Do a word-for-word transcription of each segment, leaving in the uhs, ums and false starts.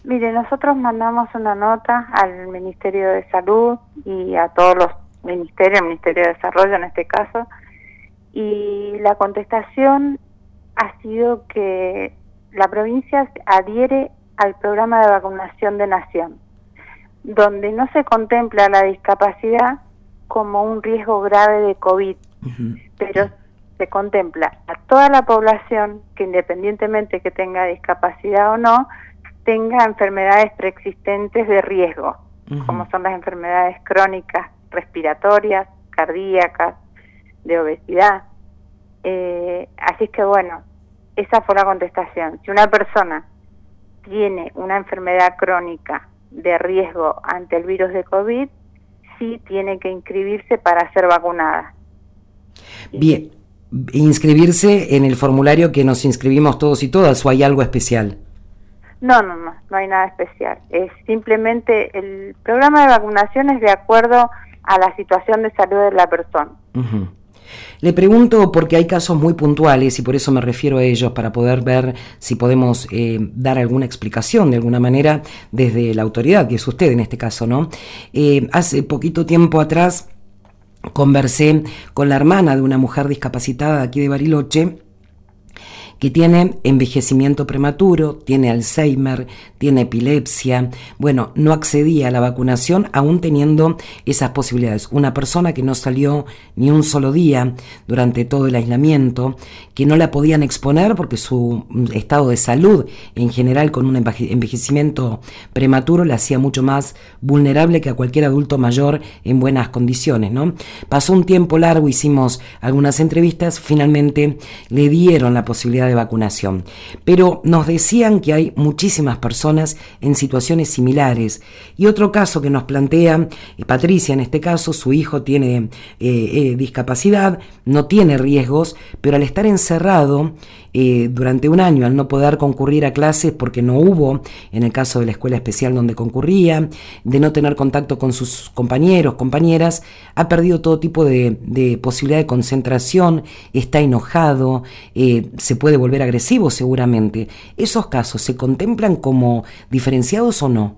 Mire, nosotros mandamos una nota al Ministerio de Salud y a todos los ministerios, el Ministerio de Desarrollo en este caso, y la contestación ha sido que la provincia adhiere al programa de vacunación de Nación, donde no se contempla la discapacidad como un riesgo grave de COVID, uh-huh. pero se contempla a toda la población que, independientemente que tenga discapacidad o no, tenga enfermedades preexistentes de riesgo, uh-huh. como son las enfermedades crónicas, respiratorias, cardíacas, de obesidad. Eh, así que bueno, esa fue la contestación. Si una persona tiene una enfermedad crónica de riesgo ante el virus de COVID, sí tiene que inscribirse para ser vacunada. Bien, inscribirse en el formulario que nos inscribimos todos y todas, ¿o hay algo especial? No, no, no, no hay nada especial. Es simplemente el programa de vacunación es de acuerdo a la situación de salud de la persona. Uh-huh. Le pregunto porque hay casos muy puntuales y por eso me refiero a ellos, para poder ver si podemos eh, dar alguna explicación de alguna manera desde la autoridad, que es usted en este caso, ¿no? Eh, hace poquito tiempo atrás conversé con la hermana de una mujer discapacitada aquí de Bariloche, que tiene envejecimiento prematuro, tiene Alzheimer, tiene epilepsia. Bueno, no accedía a la vacunación aún teniendo esas posibilidades. Una persona que no salió ni un solo día durante todo el aislamiento, que no la podían exponer porque su estado de salud en general, con un envejecimiento prematuro, la hacía mucho más vulnerable que a cualquier adulto mayor en buenas condiciones, ¿no? Pasó un tiempo largo, hicimos algunas entrevistas, finalmente le dieron la posibilidad de vacunación, pero nos decían que hay muchísimas personas en situaciones similares. Y otro caso que nos plantea eh, Patricia, en este caso, su hijo tiene eh, eh, discapacidad, no tiene riesgos, pero al estar encerrado eh, durante un año, al no poder concurrir a clases porque no hubo, en el caso de la escuela especial donde concurría, de no tener contacto con sus compañeros, compañeras, ha perdido todo tipo de, de posibilidad de concentración, está enojado, eh, se puede volver agresivo seguramente. ¿Esos casos se contemplan como diferenciados o no?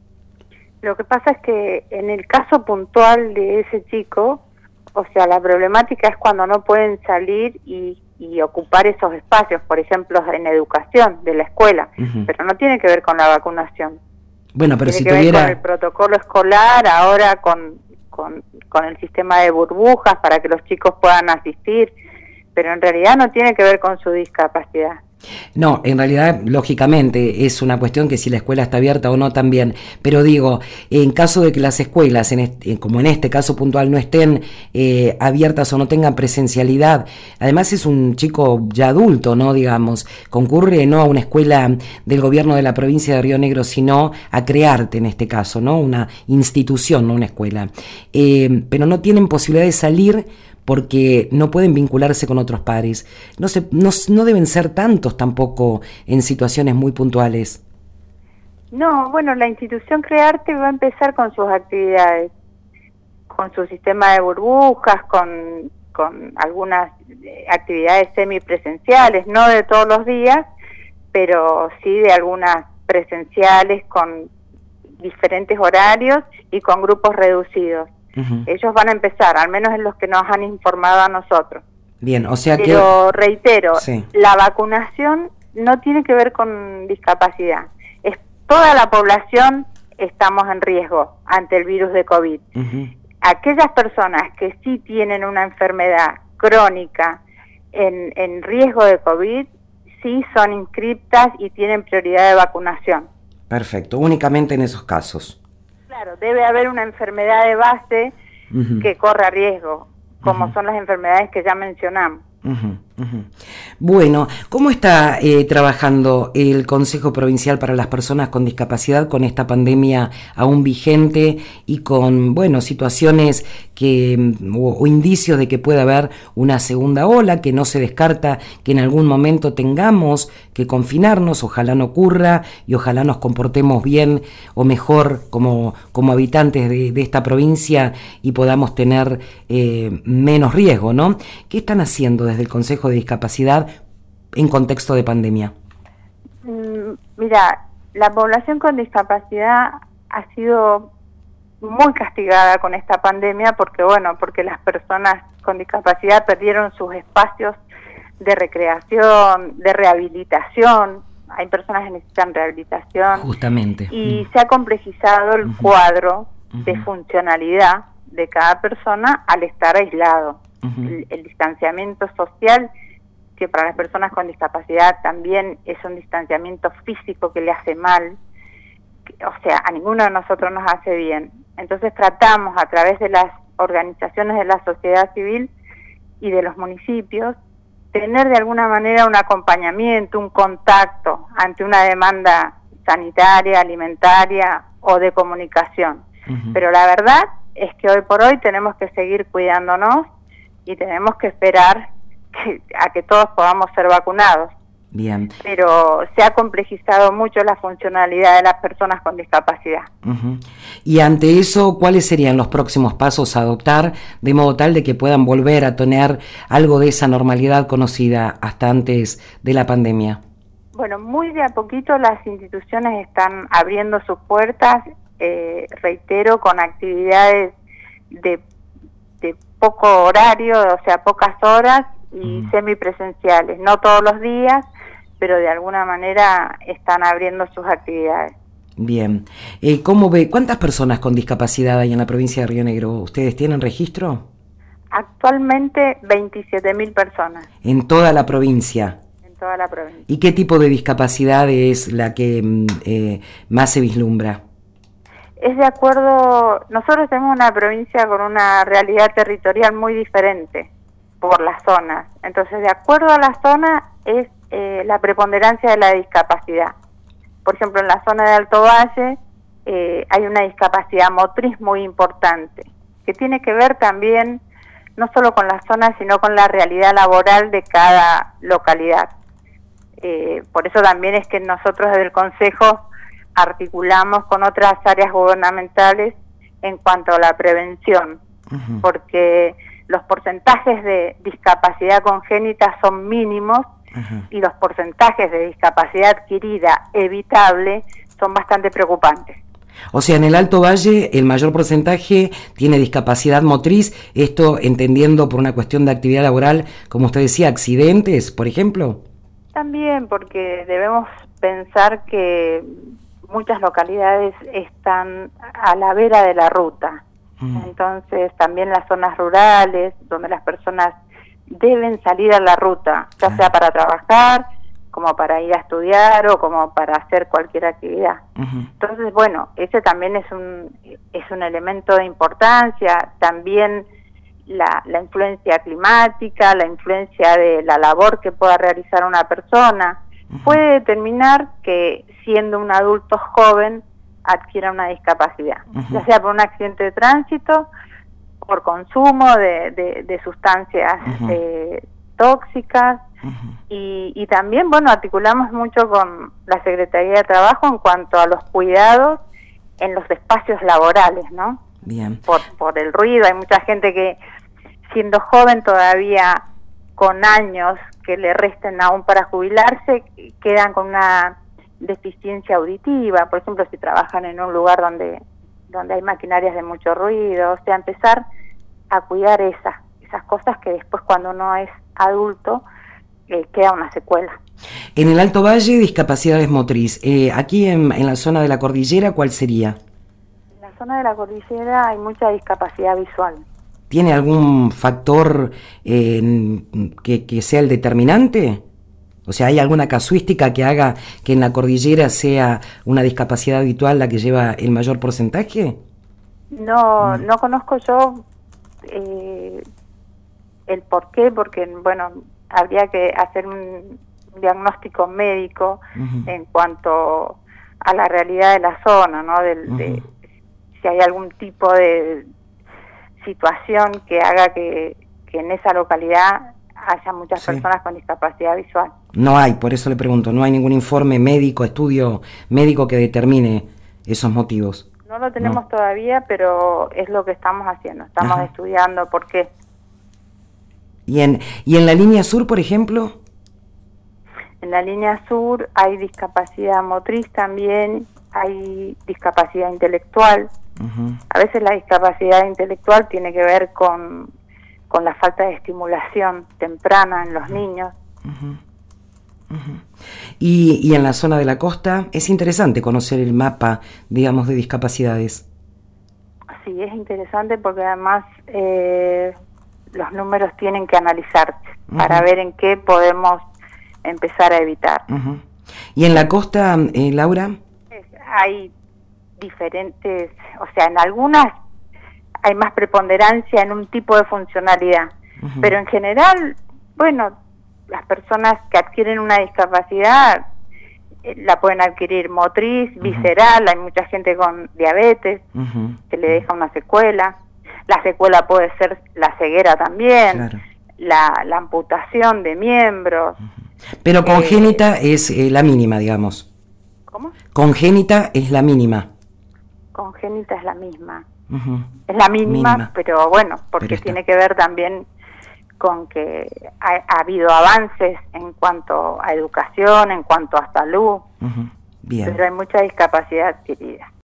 Lo que pasa es que en el caso puntual de ese chico, o sea, la problemática es cuando no pueden salir y, y ocupar esos espacios, por ejemplo, en educación de la escuela, uh-huh. pero no tiene que ver con la vacunación. Bueno, pero tiene si que tuviera... ver con el protocolo escolar, ahora con, con, con el sistema de burbujas para que los chicos puedan asistir, pero en realidad no tiene que ver con su discapacidad. No, en realidad, lógicamente, es una cuestión que si la escuela está abierta o no también, pero digo, en caso de que las escuelas, en este, como en este caso puntual, no estén eh, abiertas o no tengan presencialidad, además es un chico ya adulto, ¿no? Digamos, concurre no a una escuela del gobierno de la provincia de Río Negro, sino a Crearte en este caso, ¿no? Una institución, no una escuela, eh, pero no tienen posibilidad de salir porque no pueden vincularse con otros pares. No, se, no, no deben ser tantos tampoco en situaciones muy puntuales. No, bueno, la institución Crearte va a empezar con sus actividades, con su sistema de burbujas, con, con algunas actividades semipresenciales, no de todos los días, pero sí de algunas presenciales con diferentes horarios y con grupos reducidos. Uh-huh. Ellos van a empezar, al menos en los que nos han informado a nosotros. Bien, o sea Pero que... Pero reitero, sí. La vacunación no tiene que ver con discapacidad. Es toda la población estamos en riesgo ante el virus de COVID. Uh-huh. Aquellas personas que sí tienen una enfermedad crónica en, en riesgo de COVID, sí son inscriptas y tienen prioridad de vacunación. Perfecto, únicamente en esos casos. Claro, debe haber una enfermedad de base uh-huh. que corra riesgo, como uh-huh. son las enfermedades que ya mencionamos. Uh-huh, uh-huh. Bueno, ¿cómo está eh, trabajando el Consejo Provincial para las Personas con Discapacidad con esta pandemia aún vigente y con, bueno, situaciones que o, o indicios de que pueda haber una segunda ola, que no se descarta que en algún momento tengamos que confinarnos? Ojalá no ocurra y ojalá nos comportemos bien o mejor como, como habitantes de, de esta provincia y podamos tener eh, menos riesgo, ¿no? ¿Qué están haciendo desde el Consejo de Discapacidad en contexto de pandemia? Mm, mira, La población con discapacidad ha sido muy castigada con esta pandemia porque, bueno, porque las personas con discapacidad perdieron sus espacios de recreación, de rehabilitación. Hay personas que necesitan rehabilitación. Justamente. Y mm. se ha complejizado el uh-huh. cuadro uh-huh. de funcionalidad de cada persona al estar aislado. Uh-huh. El, el distanciamiento social, que para las personas con discapacidad también es un distanciamiento físico que le hace mal, o sea, a ninguno de nosotros nos hace bien. Entonces tratamos a través de las organizaciones de la sociedad civil y de los municipios tener de alguna manera un acompañamiento, un contacto ante una demanda sanitaria, alimentaria o de comunicación. Uh-huh. Pero la verdad es que hoy por hoy tenemos que seguir cuidándonos y tenemos que esperar que, a que todos podamos ser vacunados. Bien. Pero se ha complejizado mucho la funcionalidad de las personas con discapacidad. Uh-huh. Y ante eso, ¿cuáles serían los próximos pasos a adoptar de modo tal de que puedan volver a tener algo de esa normalidad conocida hasta antes de la pandemia? Bueno, muy de a poquito las instituciones están abriendo sus puertas, eh, reitero, con actividades de, de poco horario, o sea, pocas horas y uh-huh. semipresenciales, no todos los días, pero de alguna manera están abriendo sus actividades. Bien. Eh, ¿Cómo ve? ¿Cuántas personas con discapacidad hay en la provincia de Río Negro? ¿Ustedes tienen registro? Actualmente veintisiete mil personas. ¿En toda la provincia? En toda la provincia. ¿Y qué tipo de discapacidad es la que eh, más se vislumbra? Es de acuerdo, nosotros tenemos una provincia con una realidad territorial muy diferente por las zonas. Entonces, de acuerdo a la zona es eh, la preponderancia de la discapacidad. Por ejemplo, en la zona de Alto Valle eh, hay una discapacidad motriz muy importante, que tiene que ver también no solo con la zona, sino con la realidad laboral de cada localidad. Eh, por eso también es que nosotros desde el Consejo articulamos con otras áreas gubernamentales en cuanto a la prevención, uh-huh. porque los porcentajes de discapacidad congénita son mínimos uh-huh. y los porcentajes de discapacidad adquirida evitable son bastante preocupantes. O sea, en el Alto Valle el mayor porcentaje tiene discapacidad motriz, esto entendiendo por una cuestión de actividad laboral, como usted decía, accidentes, por ejemplo. También porque debemos pensar que muchas localidades están a la vera de la ruta. Entonces también las zonas rurales donde las personas deben salir a la ruta, ya sea para trabajar, como para ir a estudiar o como para hacer cualquier actividad. Uh-huh. Entonces, bueno, ese también es un es un elemento de importancia, también la, la influencia climática, la influencia de la labor que pueda realizar una persona, uh-huh. puede determinar que siendo un adulto joven adquiera una discapacidad, uh-huh. ya sea por un accidente de tránsito, por consumo de, de, de sustancias uh-huh. eh, tóxicas, uh-huh. y, y también, bueno, articulamos mucho con la Secretaría de Trabajo en cuanto a los cuidados en los espacios laborales, ¿no? Bien. Por, por el ruido, hay mucha gente que siendo joven todavía con años que le resten aún para jubilarse, quedan con una deficiencia auditiva, por ejemplo, si trabajan en un lugar donde donde hay maquinarias de mucho ruido, o sea, empezar a cuidar esas esas cosas que después cuando uno es adulto eh, queda una secuela. En el Alto Valle, discapacidades motriz. Eh, aquí en, en la zona de la cordillera, ¿cuál sería? En la zona de la cordillera hay mucha discapacidad visual. ¿Tiene algún factor eh, que, que sea el determinante? O sea, ¿hay alguna casuística que haga que en la cordillera sea una discapacidad habitual la que lleva el mayor porcentaje? No, no conozco yo eh, el por qué, porque, bueno, habría que hacer un diagnóstico médico uh-huh. en cuanto a la realidad de la zona, ¿no? Del, uh-huh. de, si hay algún tipo de situación que haga que, que en esa localidad haya muchas sí. personas con discapacidad visual. No hay, por eso le pregunto, no hay ningún informe médico, estudio médico que determine esos motivos. No lo tenemos no. todavía, pero es lo que estamos haciendo, estamos Ajá. estudiando por qué. ¿Y en, ¿Y en la línea sur, por ejemplo? En la línea sur hay discapacidad motriz también, hay discapacidad intelectual. Uh-huh. A veces la discapacidad intelectual tiene que ver con, con la falta de estimulación temprana en los uh-huh. niños. Uh-huh. Uh-huh. Y, y en la zona de la costa es interesante conocer el mapa, digamos, de discapacidades. Sí, es interesante porque además eh, los números tienen que analizarse uh-huh. para ver en qué podemos empezar a evitar. Uh-huh. ¿Y en la costa, eh, Laura? Hay diferentes, o sea, en algunas hay más preponderancia en un tipo de funcionalidad, uh-huh. pero en general, bueno, las personas que adquieren una discapacidad eh, la pueden adquirir motriz, uh-huh. visceral, hay mucha gente con diabetes uh-huh. que le deja una secuela, la secuela puede ser la ceguera también, claro. la, la amputación de miembros. Uh-huh. Pero congénita eh, es eh, la mínima, digamos. ¿Cómo? Congénita es la mínima. Congénita es la misma. Uh-huh. Es la mínima, mínima, pero bueno, porque pero tiene que ver también con que ha, ha habido avances en cuanto a educación, en cuanto a salud, uh-huh. Bien. Pero hay mucha discapacidad adquirida.